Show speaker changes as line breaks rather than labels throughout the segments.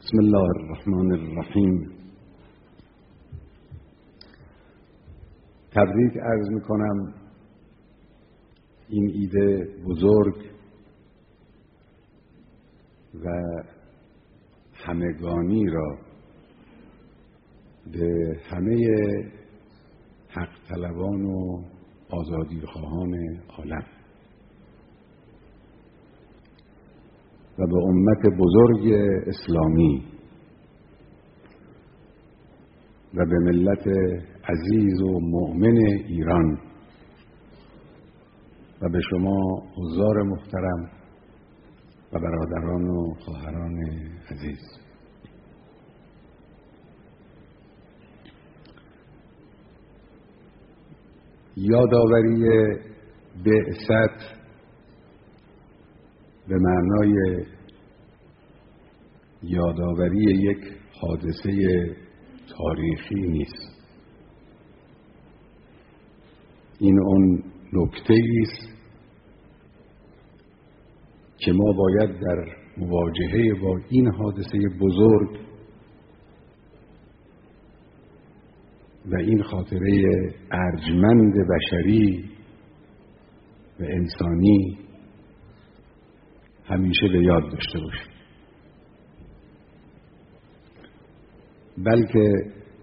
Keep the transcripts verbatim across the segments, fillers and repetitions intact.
بسم الله الرحمن الرحیم. تبریک عرض میکنم این ایده بزرگ و همگانی را به همه حق طلبان و آزادیخواهان عالم و به امت بزرگ اسلامی و به ملت عزیز و مؤمن ایران و به شما حضار محترم و برادران و خواهران عزیز. یادآوری بعثت به معنای یادآوری یک حادثه تاریخی نیست. این اون نکته است که ما باید در مواجهه با این حادثه بزرگ و این خاطره ارجمند بشری و انسانی همیشه به یاد داشته باشیم، بلکه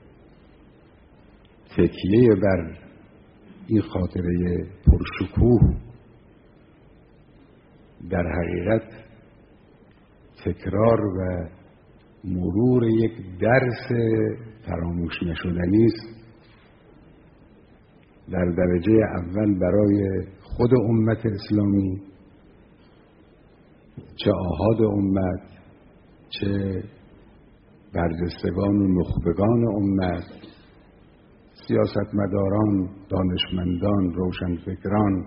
تکیه بر این خاطره پرشکوه در حقیقت تکرار و مرور یک درس فراموش نشدنی است، در درجه اول برای خود امت اسلامی، چه آحاد امت، چه برجستگان و نخبگان امت، سیاستمداران، دانشمندان، روشنفکران،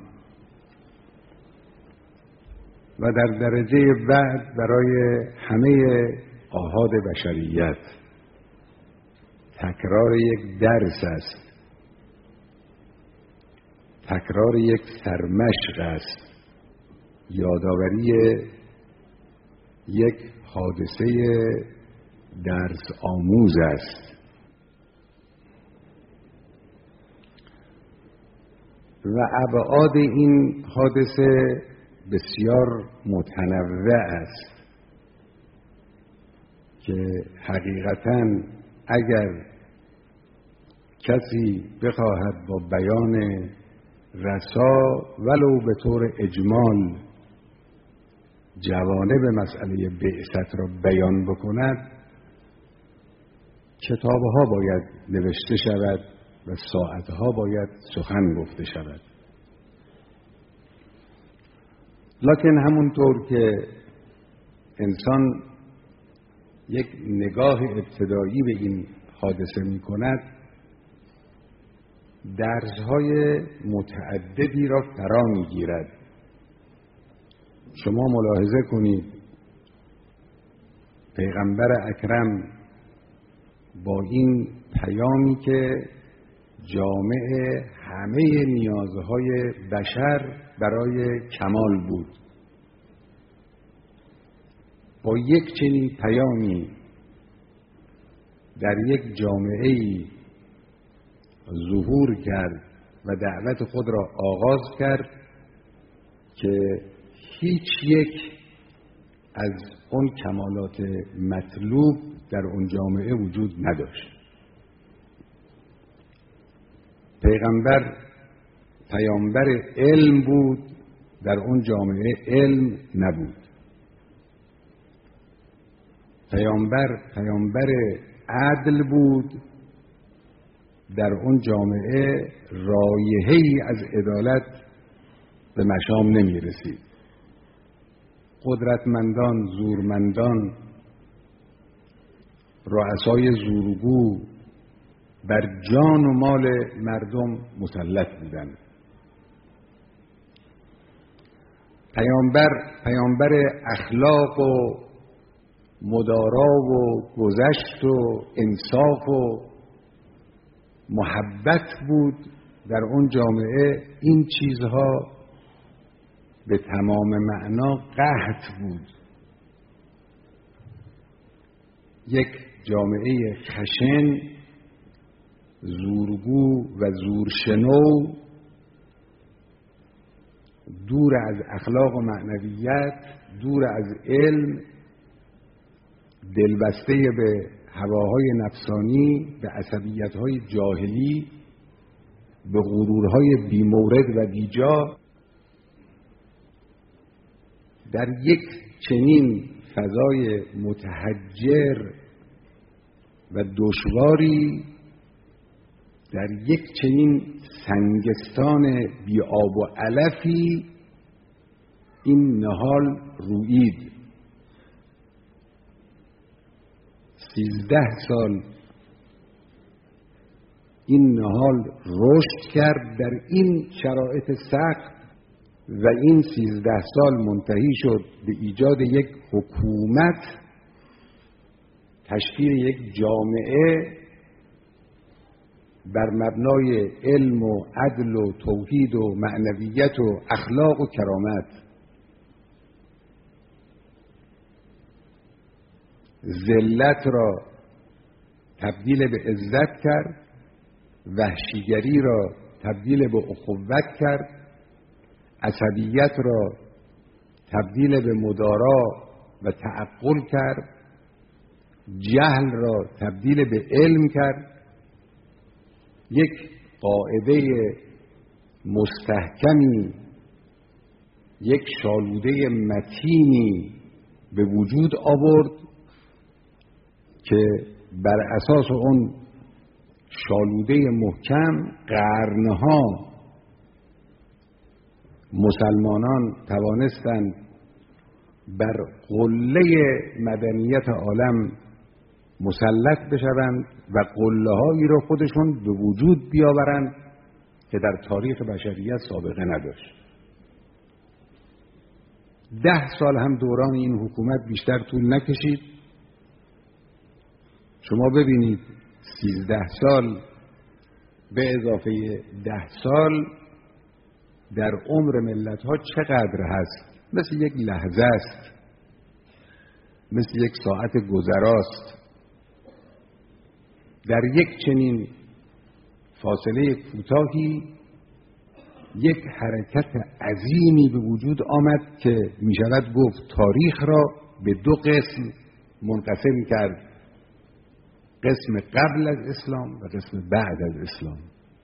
و در درجه بعد برای همه آحاد بشریت. تکرار یک درس است، تکرار یک سرمشق است، یادآوری یک حادثه درس آموز است. و ابعاد این حادثه بسیار متنوع است که حقیقتاً اگر کسی بخواهد با بیان رسا ولو به طور اجمال جوانب مسئله بعثت را بیان بکند، کتابها باید نوشته شود و ساعتها باید سخن گفته شود. لکن همونطور که انسان یک نگاه ابتدایی به این حادثه می کند، درسهای متعددی را فرا می گیرد. شما ملاحظه کنید پیغمبر اکرم با این پیامی که جامع همه نیازهای بشر برای کمال بود، با یک چنین پیامی در یک جامعه‌ای ظهور کرد و دعوت خود را آغاز کرد که هیچ یک از اون کمالات مطلوب در اون جامعه وجود نداشت. پیغمبر پیامبر علم بود، در اون جامعه علم نبود. پیامبر پیامبر عدل بود، در اون جامعه رایحه‌ای از عدالت به مشام نمی رسید. قدرتمندان، زورمندان، رؤسای زورگو بر جان و مال مردم مسلط بودند. پیامبر پیامبر اخلاق و مدارا و گذشت و انصاف و محبت بود، در اون جامعه این چیزها به تمام معنا قحط بود. یک جامعه خشن، زورگو و زورشنو، دور از اخلاق و معنویت، دور از علم، دلبسته به هواهای نفسانی، به عصبیت‌های جاهلی، به غرورهای بی‌مورد و بیجا. در یک چنین فضای متحجر و دشواری، در یک چنین سنگستان بی آب و علفی این نهال رویید. سیزده سال این نهال رشد کرد در این شرایط سخت و این سیزده سال منتهی شد به ایجاد یک حکومت، تشکیل یک جامعه بر مبنای علم و عدل و توحید و معنویت و اخلاق و کرامت. ذلت را تبدیل به عزت کرد، وحشیگری را تبدیل به اخوت کرد، عصبیت را تبدیل به مدارا و تعقل کرد، جهل را تبدیل به علم کرد. یک قاعده مستحکمی، یک شالوده متینی به وجود آورد که بر اساس اون شالوده محکم قرنها مسلمانان توانستند بر قله مدنیت عالم مسلط بشوند و قله‌هایی را خودشون به وجود بیاورند که در تاریخ بشریت سابقه نداشت. ده سال هم دوران این حکومت بیشتر طول نکشید. شما ببینید سیزده سال به اضافه ده سال در عمر ملت‌ها چقدر هست؟ مثل یک لحظه است، مثل یک ساعت گذراست. در یک چنین فاصله کوتاهی یک حرکت عظیمی به وجود آمد که می شود گفت تاریخ را به دو قسم منقسم کرد: قسم قبل از اسلام و قسم بعد از اسلام.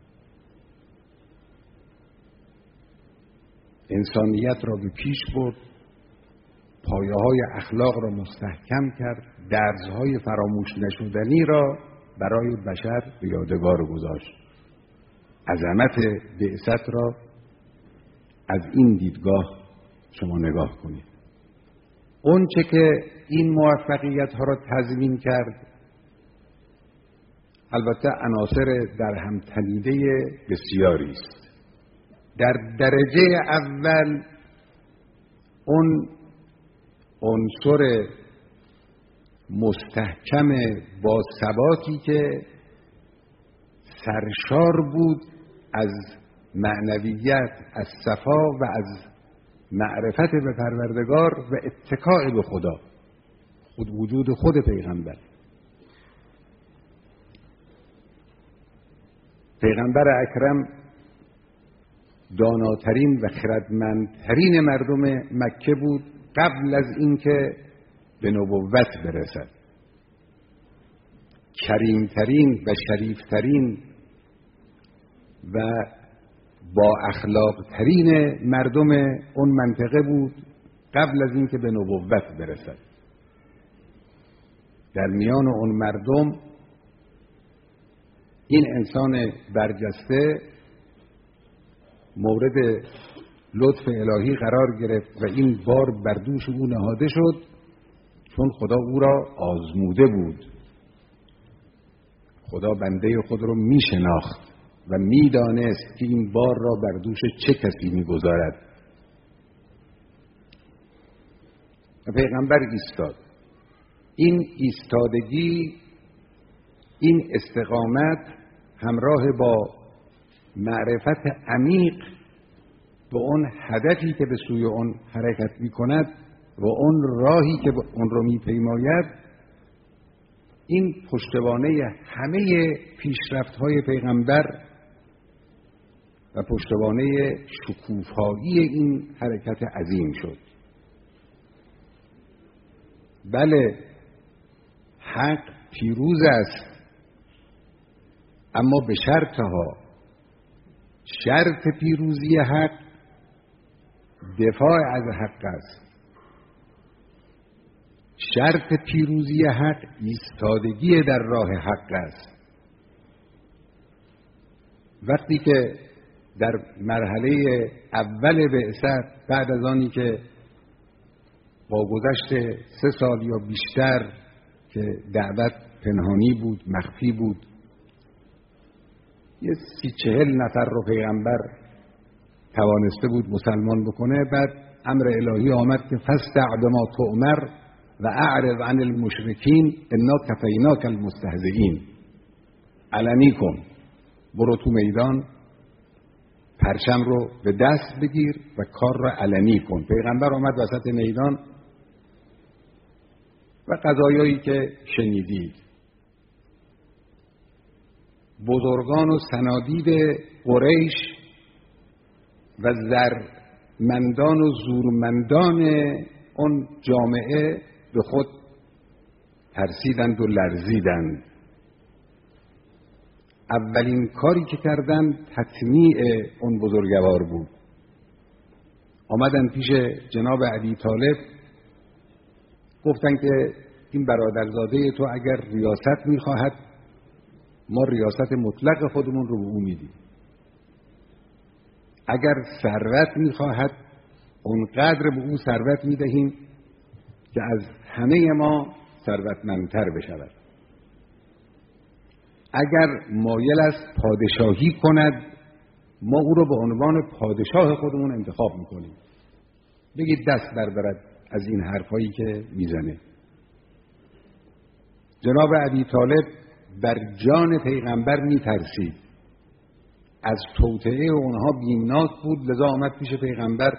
انسانیت را به پیش برد، پایه‌های اخلاق را مستحکم کرد، درس‌های فراموش نشدنی را برای بشر به یادگار گذاشت. عظمت بعثت را از این دیدگاه شما نگاه کنید. اون چه که این موفقیت ها را تضمین کرد، البته عناصر در هم تنیده بسیاری است. در درجه اول اون عنصر مستحکم با ثباتی که سرشار بود از معنویت، از صفا و از معرفت به پروردگار و اتکاء به خدا، خود وجود خود پیغمبر. پیغمبر اکرم داناترین و خردمندترین مردم مکه بود قبل از اینکه به نبوت برسد. کریمترین و شریفترین و با اخلاقترین مردم اون منطقه بود قبل از اینکه به نبوت برسد. در میان اون مردم این انسان برجسته مورد لطف الهی قرار گرفت و این بار بر دوش او نهاده شد، چون خدا او را آزموده بود. خدا بنده خود را می شناخت و می دانست که این بار را بر دوش چه کسی می گذارد. و پیغمبر ایستاد. این ایستادگی، این استقامت همراه با معرفت عمیق به اون هدفی که به سوی اون حرکت می کند و اون راهی که اون رو می پیماید این پشتوانه همه پیشرفت‌های پیغمبر و پشتوانه شکوفایی این حرکت عظیم شد. بله، حق پیروز است، اما به شرطها. شرط پیروزی حق دفاع از حق است. شرط پیروزی حق ایستادگی در راه حق است. وقتی که در مرحله اول بعثت، بعد از آنی که با گذشت سه سال یا بیشتر که دعوت پنهانی بود، مخفی بود، یه سی چهل نفر رو پیغمبر توانسته بود مسلمان بکنه، بعد امر الهی آمد که فاستع بما تؤمر و اعرض عن المشرکین انا کفیناک المستهزئین. علنی کن، برو تو میدان، پرچم رو به دست بگیر و کار را علنی کن. پیغمبر آمد وسط میدان و قضایایی که شنیدید، بزرگان و سنادید قریش و زرمندان و زورمندان اون جامعه به خود ترسیدند و لرزیدند. اولین کاری که کردند تطمیع اون بزرگوار بود. آمدن پیش جناب ابی طالب، گفتن که این برادرزاده تو اگر ریاست میخواهد، ما ریاست مطلق خودمون رو به او میدیم. اگر ثروت میخواهد، اونقدر به او ثروت میدهیم که از همه ما ثروتمندتر بشود. اگر مایل است پادشاهی کند، ما او رو به عنوان پادشاه خودمون انتخاب میکنیم. بگید دست بردارد از این حرفایی که میزنه. جناب ابی طالب بر جان پیغمبر میترسید، از توطئه اونها بیمناک بود، لذا آمد پیش پیغمبر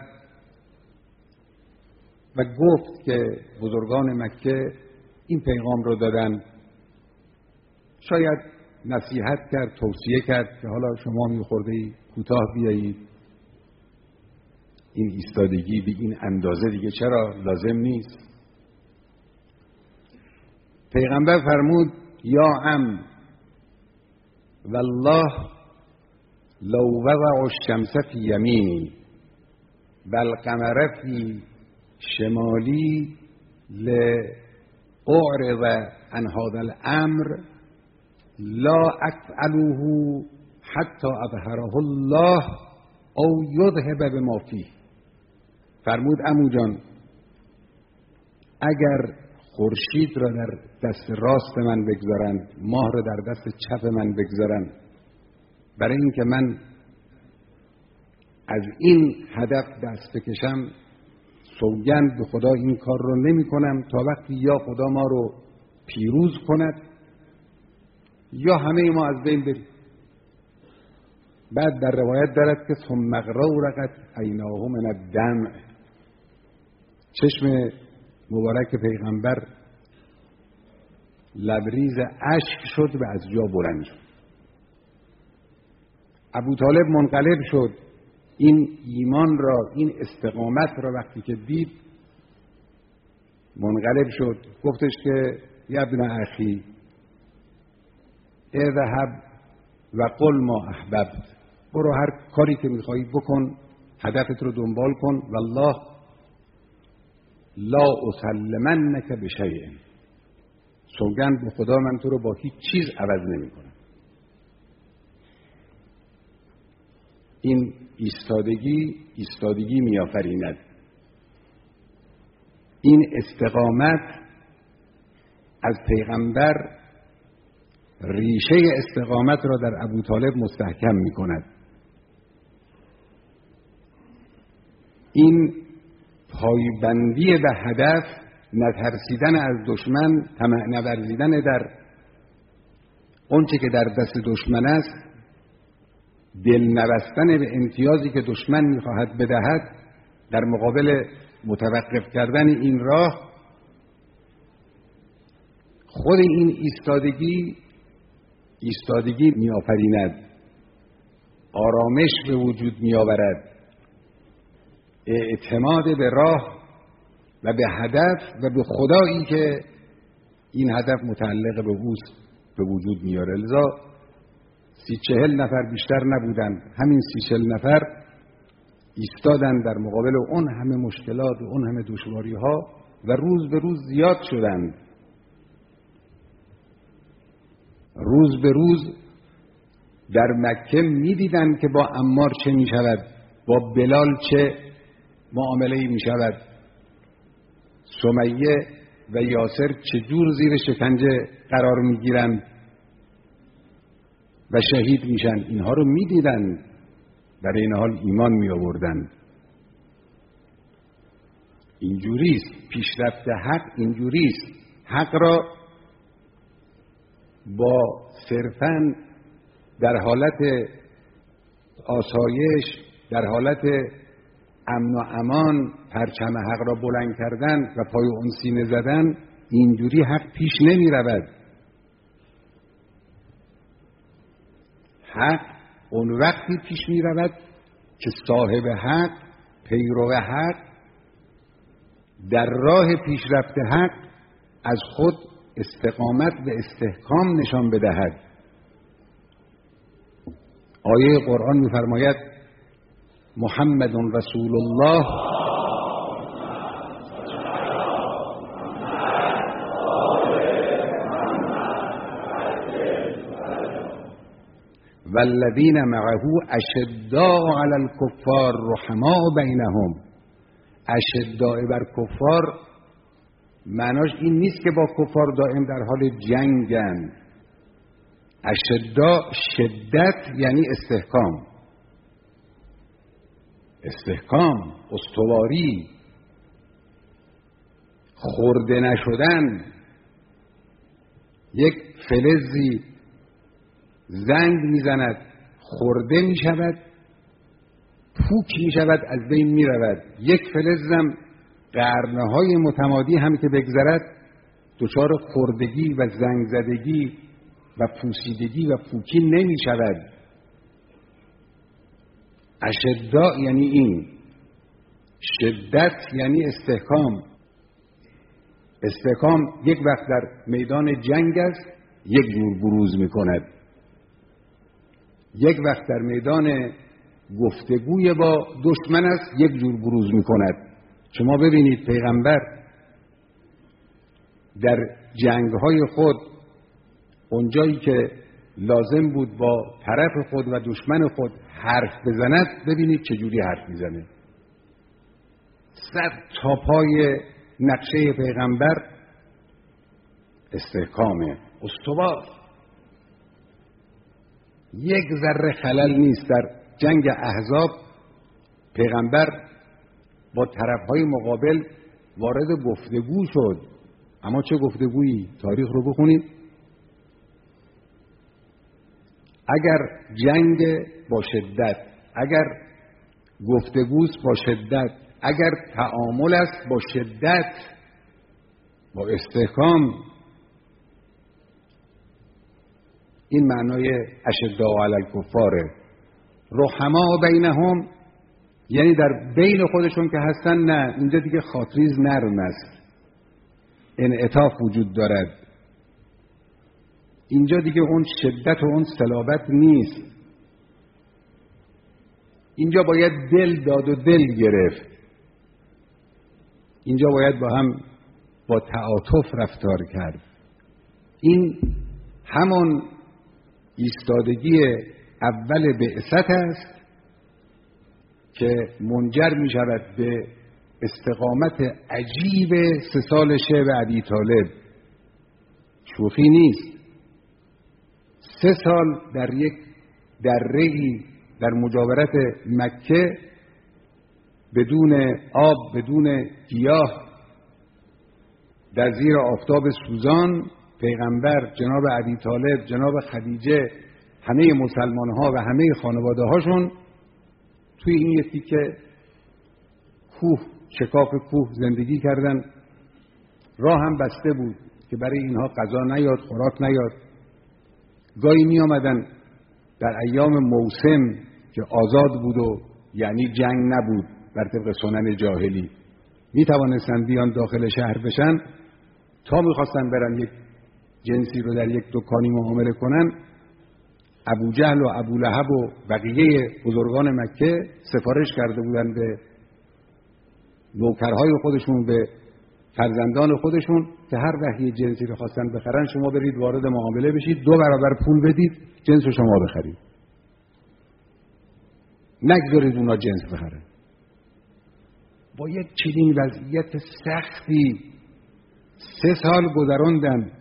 و گفت که بزرگان مکه این پیغام رو دادن، شاید نصیحت کرد، توصیه کرد که حالا شما میخوردهی کوتاه بیایید، این ایستادگی به این اندازه دیگه چرا لازم نیست. پیغمبر فرمود یا عم والله لو وضع الشمس فی یمینی والقمر فی شمالی لأعرض عن هذا الامر لا افعله حتی اظهره الله او یذهب بما فیه. فرمود عمو جان، اگر خورشید را در دست راست من بگذارند، ماه را در دست چپ من بگذارند، برای اینکه من از این هدف دست بکشم، سوگند به خدا این کار رو نمی کنم تا وقتی یا خدا ما رو پیروز کند یا همه ما از بین بریم. بعد در روایت دارد که ثم غرقت عیناه من الدمع، چشم مبارک پیغمبر لبریز اشک شد و از جا بلند شد. ابو طالب منقلب شد، این ایمان را، این استقامت را وقتی که دید منقلب شد. گفتش که یا ابن اخی اذهب و قل ما احببت، برو هر کاری که میخوایی بکن، هدفت رو دنبال کن، والله لا اسلمنک بشیء، سوگند به خدا من تو رو با هیچ چیز عوض نمی کنم. این ایستادگی ایستادگی میآفریند. این استقامت از پیغمبر ریشه استقامت را در ابو طالب مستحکم می کند. این پایبندی به هدف، نترسیدن از دشمن، طمع نورزیدن در اونچه که در دست دشمن است، دل نبستن به امتیازی که دشمن میخواهد بدهد، در مقابل متوقف کردن این راه خود این ایستادگی ایستادگی میآفریند، آرامش به وجود میآورد، اعتماد به راه و به هدف و به خدایی که این هدف متعلق به اوست به وجود میاره. لذا سی چهل نفر بیشتر نبودن، همین سی چهل نفر ایستادن در مقابل اون همه مشکلات و اون همه دشواری ها و روز به روز زیاد شدند. روز به روز در مکه میدیدن که با عمار چه می شود، با بلال چه معامله‌ای می شود، سمیه و یاسر چجور زیر شکنجه قرار می گیرند و شهید میشن. اینها رو میدیدن، برای این حال ایمان می آوردن. اینجوریست پیشرفت حق، اینجوریست. حق را با صرفاً در حالت آسایش، در حالت امن و امان پرچم حق را بلند کردن و پای اون سینه زدن، اینجوری حق پیش نمی رود. حق اون وقتی پیش می رود که صاحب حق، پیرو حق، در راه پیشرفت حق از خود استقامت و استحکام نشان بدهد. آیه قرآن می‌فرماید محمد رسول الله والذین معه اشداء علی الکفار رحماء بینهم. اشداء بر کفار معناش این نیست که با کفار دائم در حال جنگن. اشداء شدت یعنی استحکام، استحکام، استواری، خورده نشدن. یک فلزی زنگ میزند، خورده میشود، پوک میشود، از بین میرود. یک فلزم قرنهای متمادی هم که بگذرد دچار خوردگی و زنگ زدگی و پوسیدگی و پوکی نمی شود. اشداء یعنی این، شدت یعنی استحکام. استحکام یک وقت در میدان جنگ است، یک جور بروز می کند. یک وقت در میدان گفتگوی با دشمن است، یک جور بروز می کند. شما ببینید پیغمبر در جنگ‌های خود اونجایی که لازم بود با طرف خود و دشمن خود حرف بزند، ببینید چجوری حرف میزنه. صد تا پای نقشه پیغمبر استحکامه، استوار. یک ذره خلل نیست. در جنگ احزاب پیغمبر با طرفهای مقابل وارد گفتگو شد. اما چه گفتگویی؟ تاریخ رو بخونید. اگر جنگ با شدت، اگر گفتگوست با شدت، اگر تعامل است با شدت، با استحکام، این معنای اشداء علی الکفاره. رحماء بینهم یعنی در بین خودشون که هستن، نه، اینجا دیگه خاطریز نرم است، انعطاف وجود دارد. اینجا دیگه اون شدت و اون صلابت نیست. اینجا باید دل داد و دل گرفت. اینجا باید با هم با تعاطف رفتار کرد. این همان ایستادگی اول بعثت است که منجر می شود به استقامت عجیب سه سال شعب ابی طالب. شوخی نیست. سه سال در یک دره‌ای در مجاورت مکه بدون آب، بدون گیاه، در زیر آفتاب سوزان، پیغمبر، جناب ابی طالب، جناب خدیجه، همه مسلمان ها و همه خانواده هاشون توی این یک تیکه کوه، شکاف کوه زندگی کردن. راه هم بسته بود، که برای اینها غذا نیاد، خوراک نیاد. گاهی می آمدن در ایام موسم که آزاد بود و یعنی جنگ نبود بر طبق سنن جاهلی، می توانستن بیان داخل شهر بشن، تا می خواستن برن یک جنسی رو در یک دکانی معامله کنن، ابو جهل و ابو لهب و بقیه بزرگان مکه سفارش کرده بودن به نوکرهای خودشون، به فرزندان خودشون که هر وقت یه جنسی رو خواستن بخرن شما برید وارد معامله بشید، دو برابر پول بدید جنس رو شما بخرید، نگذارید اونا جنس بخرن. با یک چنین وضعیت سختی سه سال گذراندن.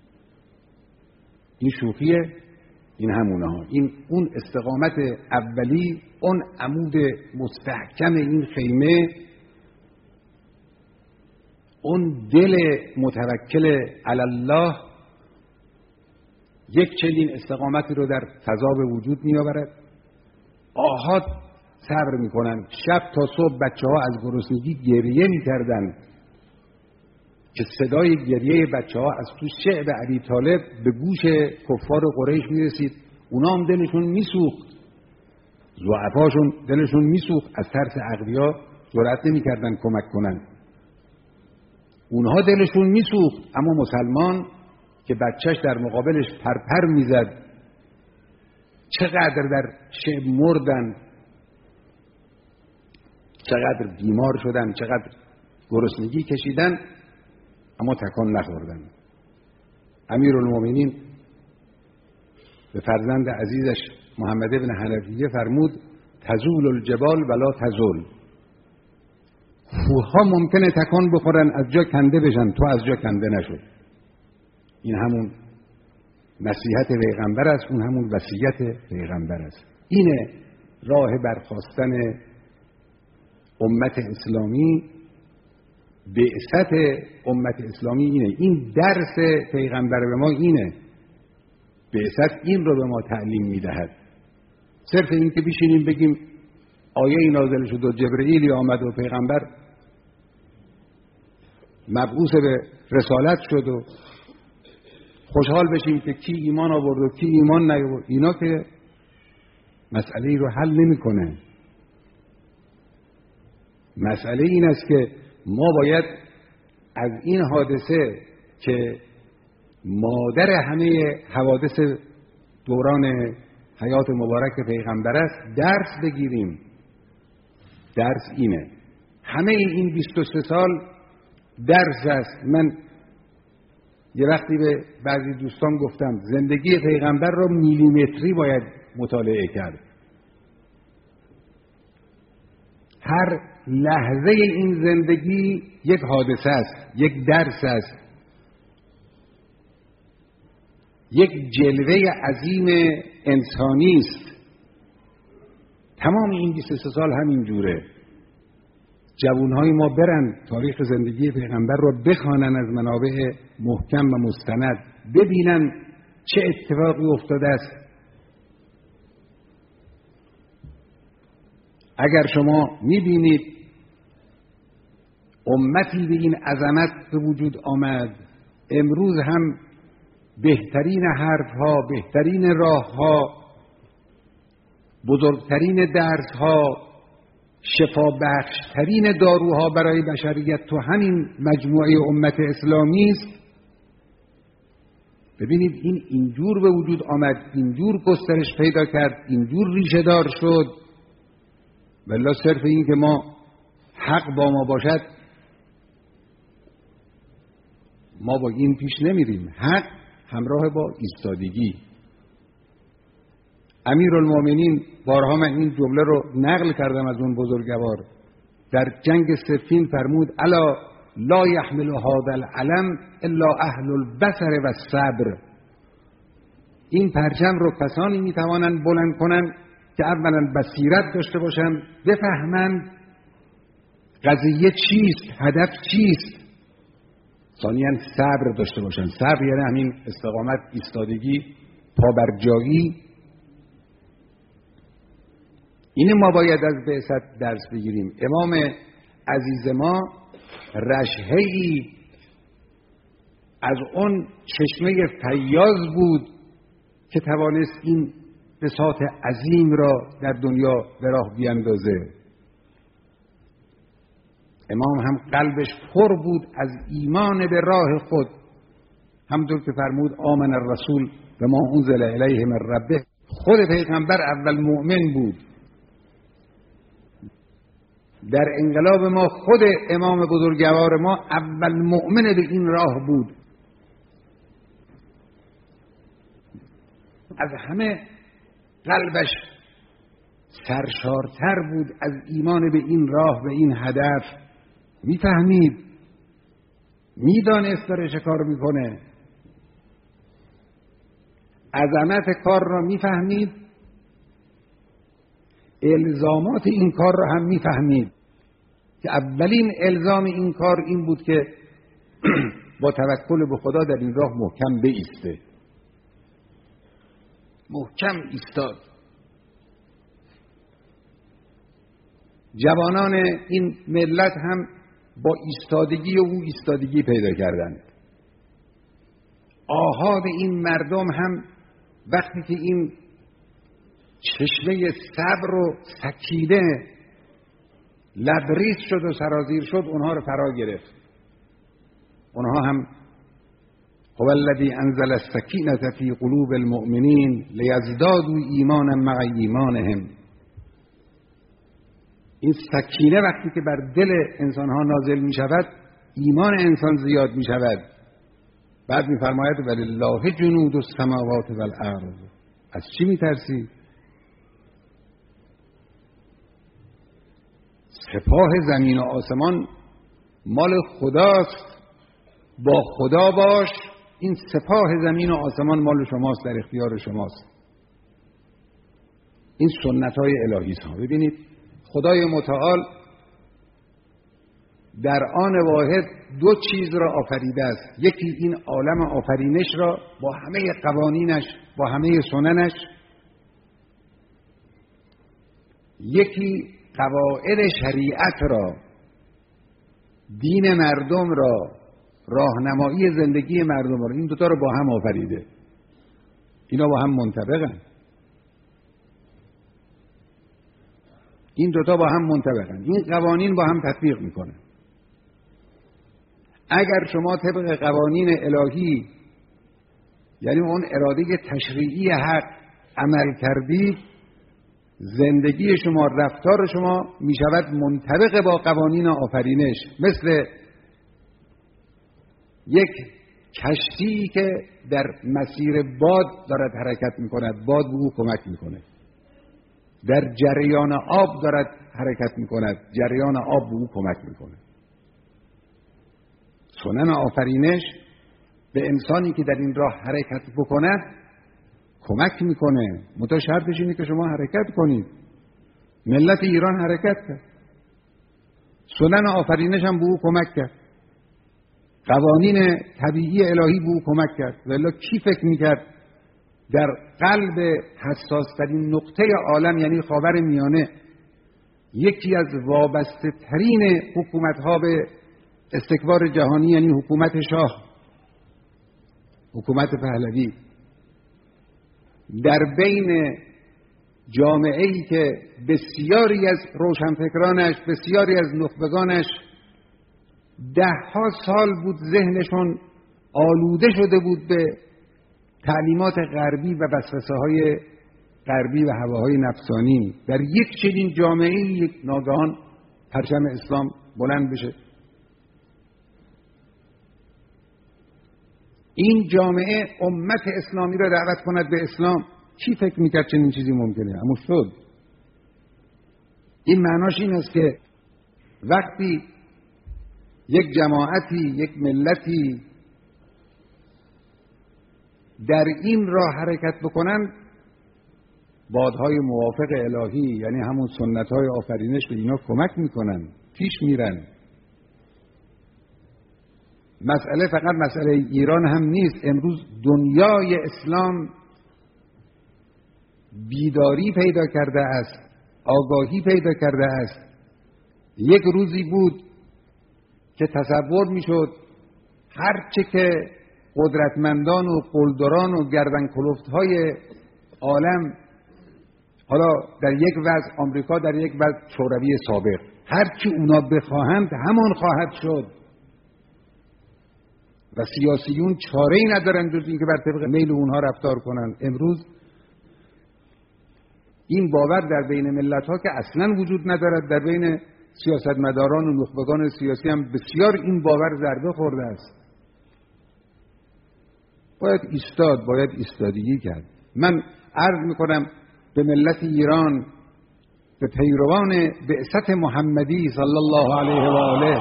این شوخیه، این همونه ها، این اون استقامت اولی، اون عمود مستحکم این خیمه، اون دل متوکل علی الله یک چنین استقامتی رو در فضا به وجود می آورد. آهات صبر می کنن، شب تا صبح بچه ها از گرسنگی گریه می کردن که صدای گریه بچه ها از تو شعب ابی طالب به گوش کفار قریش می رسید. اونا هم دلشون می سوخت، ضعفاشون دلشون می سوخت، از ترس اغنیا جرأت نمی کردن کمک کنن. اونها دلشون می سوخت، اما مسلمان که بچهش در مقابلش پرپر می زد، چقدر در شعب مردن، چقدر بیمار شدن، چقدر گرسنگی کشیدن، اما تکان نخوردن. امیرالمومنین به فرزند عزیزش محمد ابن حنفیه فرمود تزول الجبال ولا تزول. کوه‌ها ممکنه تکان بخورن، از جا کنده بشن، تو از جا کنده نشد. این همون نصیحت پیغمبر است، اون همون وصیت پیغمبر است. اینه راه برخاستن امت اسلامی، بعثت امت اسلامی اینه. این درس پیغمبر به ما اینه، بعثت این رو به ما تعلیم میدهد. صرف این که بشینیم بگیم آیه نازل شد و جبرئیل آمد و پیغمبر مبعوث به رسالت شد و خوشحال بشیم که کی ایمان آورد و کی ایمان نیاورد، اینا که مسئله رو حل نمیکنه. مسئله این است که ما باید از این حادثه که مادر همه حوادث دوران حیات مبارک پیغمبر است درس بگیریم. درس اینه، همه این بیست و سه سال درس است. من یه وقتی به بعضی دوستان گفتم زندگی پیغمبر رو میلیمتری باید مطالعه کرد. هر لحظه این زندگی یک حادثه است، یک درس است، یک جلوه عظیم انسانی است. تمام این بیست و سه سال همین جوره. جوانهای ما برن تاریخ زندگی پیغمبر رو بخوانن از منابع محکم و مستند، ببینن چه اتفاقی افتاده است. اگر شما میبینید امتی به این عظمت به وجود آمد، امروز هم بهترین حرفها، بهترین راهها، بزرگترین درسها، شفا بخشترین داروها برای بشریت تو همین مجموعه امت اسلامی است. ببینید این اینجور به وجود آمد، اینجور گسترش پیدا کرد، اینجور ریشه دار شد. والله صرف این که ما حق با ما باشد ما با این پیش نمیریم. حق همراه با ایستادگی. امیرالمومنین بارها من این جمله رو نقل کردم از اون بزرگوار، در جنگ صفین فرمود الا لا یحمل هذا العلم الا اهل البصر و الصبر. این پرچم رو کسانی میتوانند بلند کنند که اولا بصیرت داشته باشند، بفهمند قضیه چیست، هدف چیست، ثانیاً صبر داشته باشند. صبر یعنی همین استقامت، ایستادگی، پابرجایی. این ما باید از بعثت درس بگیریم. امام عزیز ما رشحه‌ای از اون چشمه فیاض بود که توانست این بساط عظیم را در دنیا به راه بیاندازه. امام هم قلبش پر بود از ایمان به راه خود، همونطور که فرمود آمن الرسول و ما انزل الیه من ربه. خود پیغمبر اول مؤمن بود. در انقلاب ما خود امام بزرگوار ما اول مؤمن به این راه بود. از همه قلبش سرشارتر بود از ایمان به این راه، به این هدف. میفهمید، میدانست داره چه کار میکنه، عظمت کار را میفهمید، الزامات این کار را هم میفهمید که اولین الزام این کار این بود که با توکل به خدا در این راه محکم بایسته. محکم ایستاد. جوانان این ملت هم با ایستادگی و او ایستادگی پیدا کردند. آهاد این مردم هم وقتی که این چشمه صبر و سکینه لبریز شد و سرازیر شد، اونها رو فرا گرفت. اونها هم هو الذی انزل السکینة فی قلوب المؤمنین لیزدادوا ایمانا مع ایمانهم. این سکینه وقتی که بر دل انسانها نازل می شود، ایمان انسان زیاد می شود. بعد می فرماید ولله جنود السماوات والارض. از چی می ترسی؟ سپاه زمین و آسمان مال خداست. با خدا باش. این سپاه زمین و آسمان مال شماست، در اختیار شماست. این سنت های الهی است. ببینید خدای متعال در آن واحد دو چیز را آفریده است. یکی این عالم آفرینش را با همه قوانینش، با همه سننش. یکی قواعد شریعت را، دین مردم را، راهنمایی زندگی مردم را. این دوتا را با هم آفریده. اینا با هم منطبقن. این دوتا با هم منطبقن. این قوانین با هم تطبیق میکنه. اگر شما طبق قوانین الهی، یعنی اون اراده تشریعی حق عمل کردید، زندگی شما، رفتار شما میشود منطبق با قوانین آفرینش. مثل یک کشتی که در مسیر باد دارد حرکت میکند، باد به او کمک میکنه. در جریان آب دارد حرکت میکند، جریان آب به او کمک میکنه. سنن آفرینش به انسانی که در این راه حرکت بکند کمک میکنه. منتها شرطش اینه که شما حرکت کنید. ملت ایران حرکت کرد، سنن آفرینش هم به او کمک کرد، قوانین طبیعی الهی به او کمک کرد. ولی کی فکر میکرد در قلب حساسترین نقطه عالم، یعنی خاور میانه، یکی از وابسته ترین حکومت ها به استکبار جهانی، یعنی حکومت شاه، حکومت پهلوی، در بین جامعه‌ای که بسیاری از روشنفکرانش، بسیاری از نخبگانش ده ها سال بود ذهنشون آلوده شده بود به تعلیمات غربی و وسوسه های غربی و هواهای نفسانی، در یک چنین جامعه یک ناگهان پرچم اسلام بلند بشه. این جامعه امت اسلامی را دعوت کند به اسلام. کی فکر میکرد چنین چیزی ممکنه؟ اما شد. این معناش این است که وقتی یک جماعتی، یک ملتی در این راه حرکت بکنن، بادهای موافق الهی، یعنی همون سنت‌های آفرینش، به اینا کمک میکنن، پیش میرن. مسئله فقط مسئله ایران هم نیست. امروز دنیای اسلام بیداری پیدا کرده است، آگاهی پیدا کرده است. یک روزی بود که تصور میشد هر چه که قدرتمندان و قلدران و گردن کلفت‌های عالم، حالا در یک وضع آمریکا، در یک وضع شوروی سابق، هر چی اونا بخواهند همان خواهد شد و سیاسیون چاره‌ای ندارند جز اینکه بر طبق میل اونها رفتار کنند. امروز این باور در بین ملت‌ها که اصلاً وجود ندارد، در بین سیاستمداران و نخبگان سیاسی هم بسیار این باور ضربه خورده است. باید ایستاد، باید ایستادگی کرد. من عرض میکنم به ملت ایران، به پیروان بعثت محمدی صلی الله علیه و آله،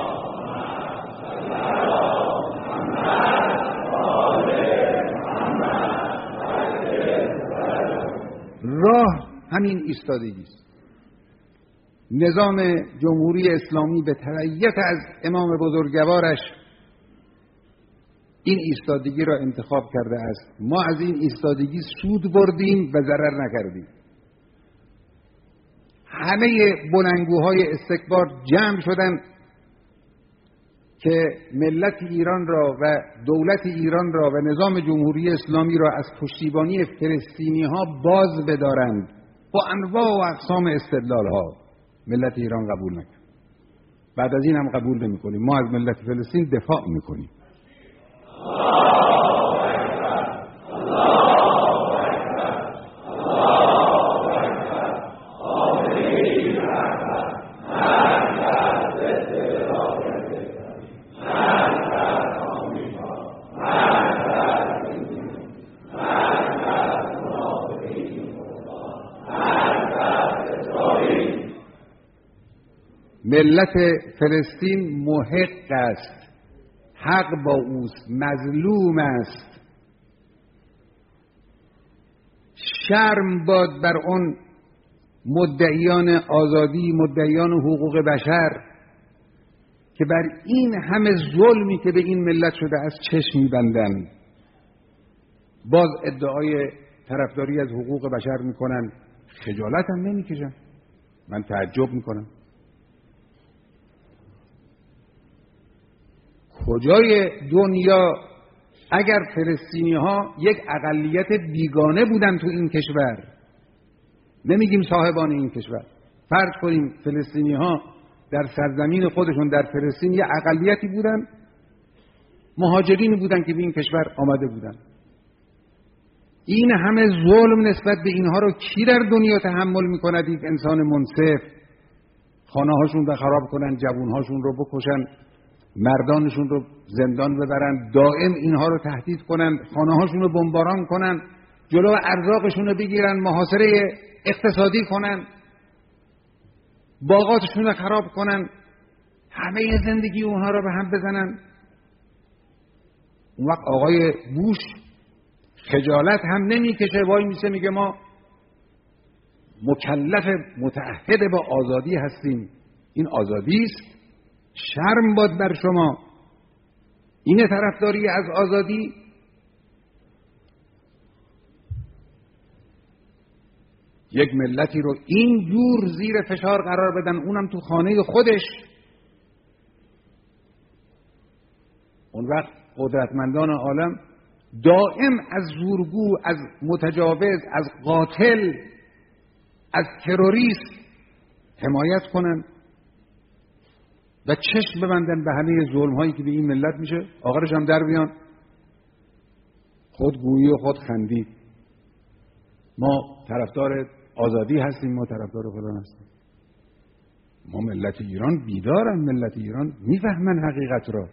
راه همین ایستادگی است. نظام جمهوری اسلامی به تبعیت از امام بزرگوارش این ایستادگی را انتخاب کرده است. ما از این ایستادگی سود بردیم و ضرر نکردیم. همه بلندگوهای استکبار جمع شدند که ملت ایران را و دولت ایران را و نظام جمهوری اسلامی را از پشتیبانی فلسطینی ها باز بدارند با انواع و اقسام استدلال ها. ملت ایران قبول نکرد. بعد از این هم قبول نمی کنیم. ما از ملت فلسطین دفاع می کنیم. ملت فلسطین محق است، حق با اوست، مظلوم است. شرم باد بر آن مدعیان آزادی، مدعیان حقوق بشر که بر این همه ظلمی که به این ملت شده است چشم می‌بندند، باز ادعای طرفداری از حقوق بشر میکنن، خجالت هم نمیکشن. من تعجب میکنم کجای دنیا اگر فلسطینی ها یک اقلیت بیگانه بودن تو این کشور، نمیگیم صاحبان این کشور، فرض کنیم فلسطینی ها در سرزمین خودشون در فلسطین یک اقلیتی بودن، مهاجرین بودن که به این کشور آمده بودن، این همه ظلم نسبت به اینها رو کی در دنیا تحمل میکند؟ یک انسان منصف خانه هاشون رو خراب کنن، جوون هاشون رو بکشن، مردانشون رو زندان ببرن، دائم اینها رو تهدید کنن، خانه هاشون رو بمباران کنن، جلو ارزاقشون رو بگیرن، محاصره اقتصادی کنن، باغاتشون رو خراب کنن، همه زندگی اونها رو به هم بزنن. اون وقت آقای بوش خجالت هم نمیکشه، وای میسه میگه ما مکلف متعهد با آزادی هستیم. این آزادی است، شرم باد بر شما. این طرفداری از آزادی. یک ملتی رو این جور زیر فشار قرار بدن، اونم تو خانه خودش. اون وقت قدرتمندان عالم دائم از زورگو، از متجاوز، از قاتل، از تروریست حمایت کنن و چشم ببندن به همه ظلم هایی که به این ملت میشه. آخرش هم در بیان خود گویی و خود خندی، ما طرفدار آزادی هستیم، ما طرفدار فلان هستیم. ما ملت ایران بیدارن، ملت ایران میفهمن حقیقت را.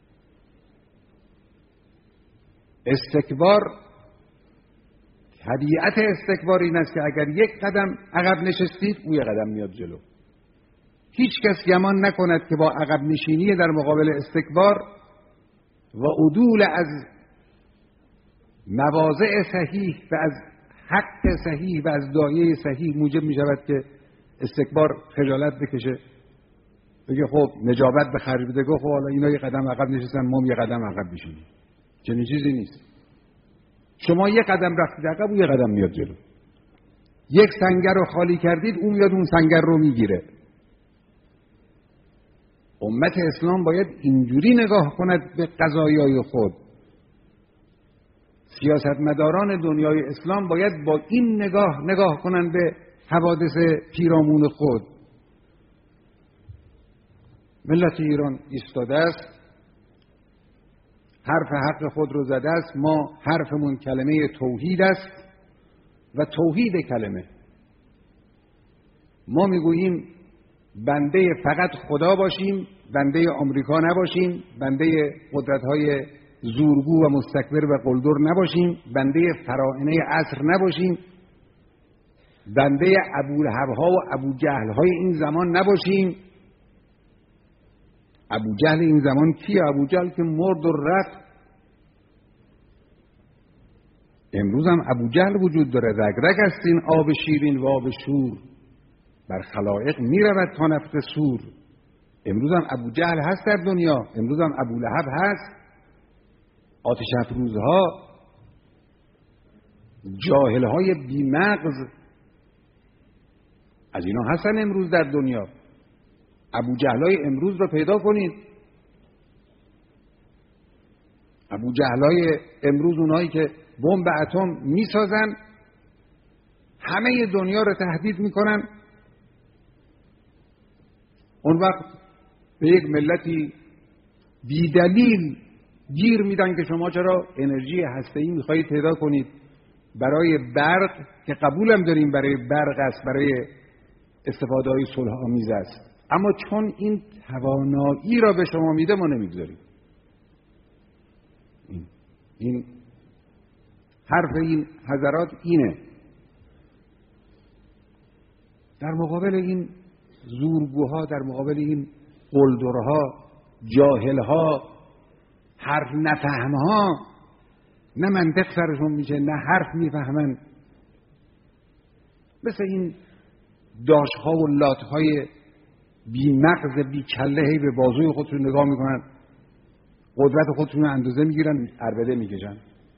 استکبار، طبیعت استکبار این است که اگر یک قدم عقب نشستید او یک قدم میاد جلو. هیچ کس گمان نکند که با عقب نشینی در مقابل استکبار و عدول از مواضع صحیح و از حق صحیح و از دایره صحیح موجب می شود که استکبار خجالت بکشه، بگه خب نجابت به خرج بده، خب حالا اینا یک قدم عقب نشستن، ما یک قدم عقب بشینیم. چنین چیزی نیست. شما یک قدم رفتید عقب، او یک قدم میاد جلو. یک سنگر رو خالی کردید، اون میاد اون سنگر رو میگیره. امت اسلام باید اینجوری نگاه کند به قضایای خود. سیاستمداران دنیای اسلام باید با این نگاه نگاه کنند به حوادث پیرامون خود. ملت ایران ایستاده است، حرف حق خود رو زده است. ما حرفمون کلمه توحید است و توحید کلمه. ما میگوییم بنده فقط خدا باشیم، بنده آمریکا نباشیم، بنده قدرت‌های زورگو و مستکبر و قلدر نباشیم، بنده فراعنه عصر نباشیم، بنده ابولهب‌ها و ابوجهل‌های این زمان نباشیم. ابوجهل این زمان کیه؟ ابوجهل که مرد و رفت. امروز هم ابوجهل وجود داره. رگ رگ است این آب شیرین و آب شور، بر خلایق می رود تا نفخ صور. امروز هم ابوجهل هست در دنیا، امروز هم ابولهب هست. آتش افروزها، جاهلهای بیمغز، از اینا هستن امروز در دنیا. ابوجهلای امروز رو پیدا کنید. ابوجهلای امروز، اونایی که بمب اتم میسازن، همه دنیا رو تهدید میکنن. اون وقت به یک ملتی بیدلیل گیر میدن که شما چرا انرژی هسته‌ای میخواهید پیدا کنید برای برق، که قبولم داریم برای برق است، برای استفاده های صلح آمیز است، اما چون این توانایی را به شما میده ما نمیگذاریم. این, این حرف این حضرات اینه. در مقابل این زورگوها، در مقابل این قلدرها، جاهلها، حرف نفهمها، نه منطق سرشون میشه نه حرف میفهمن، مثل این داشها و لاتهای بی مغز بی کله هی به بازوی خودشون نگاه میکنن، قدرت خودشون رو اندازه میگیرن، عربده میکشن.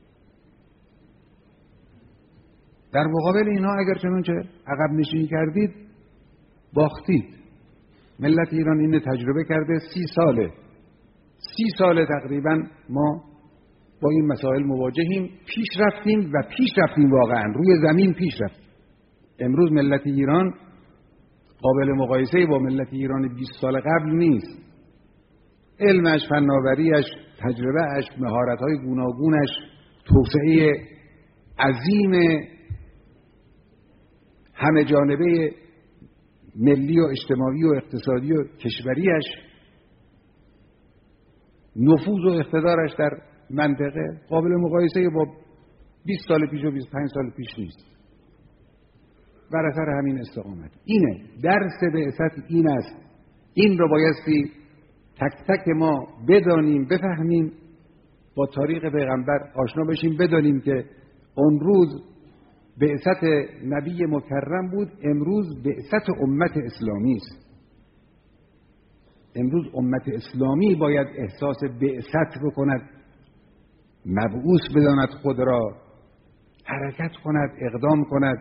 در مقابل اینا اگر چنانچه عقب نشینی کردید باختید. ملت ایران اینو تجربه کرده. سی ساله سی ساله تقریبا ما با این مسائل مواجهیم. پیش رفتیم و پیش رفتیم، واقعا روی زمین پیش رفتیم. امروز ملت ایران قابل مقایسه با ملت ایران بیست سال قبل نیست. علمش، فناوریش، تجربهش، مهارت‌های گوناگونش، توسعه عظیم همه جانبه ملی و اجتماعی و اقتصادی و کشوریش، نفوذ و اقتدارش در منطقه قابل مقایسه با بیست سال پیش و بیست و پنج سال پیش نیست. بر اثر همین استقامت. اینه درس بعثت، این است. این رو بایستی تک تک ما بدانیم، بفهمیم، با تاریخ پیغمبر آشنا بشیم، بدانیم که اون روز بعثت نبی مکرم بود، امروز بعثت امت اسلامی است. امروز امت اسلامی باید احساس بعثت بکند، مبعوث بداند خود را، حرکت کند، اقدام کند،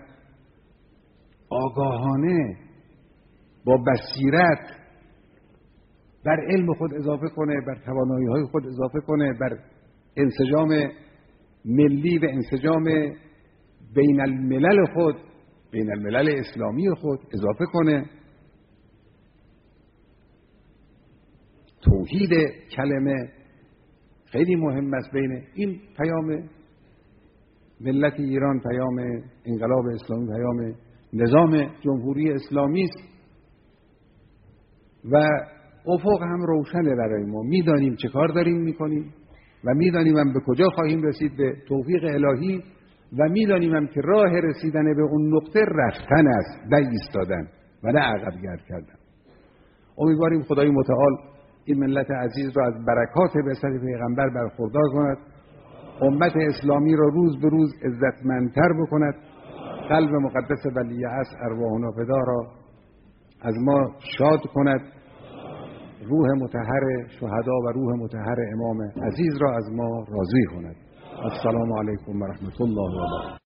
آگاهانه با بصیرت بر علم خود اضافه کنه، بر توانایی‌های خود اضافه کنه، بر انسجام ملی و انسجام بین الملل خود، بین الملل اسلامی خود اضافه کنه. توحید کلمه خیلی مهم است. بین این پیام ملت ایران، پیام انقلاب اسلامی، پیام نظام جمهوری اسلامی است و افق هم روشنه برای ما. میدانیم چه کار داریم میکنیم و میدانیم هم به کجا خواهیم رسید به توفیق الهی و میدانیم هم که راه رسیدن به اون نقطه رفتن است، نه ایستادن و نه عقب گرد کردن. امیدواریم خدای متعال این ملت عزیز را از برکات بعثت پیغمبر برخوردار کند، امت اسلامی را روز به روز عزتمندتر بکند، قلب مقدس ولی عصر ارواحنا فدا را از ما شاد کند، روح مطهر شهدا و روح مطهر امام عزیز را از ما راضی کند. السلام علیکم و رحمت الله و برکاته.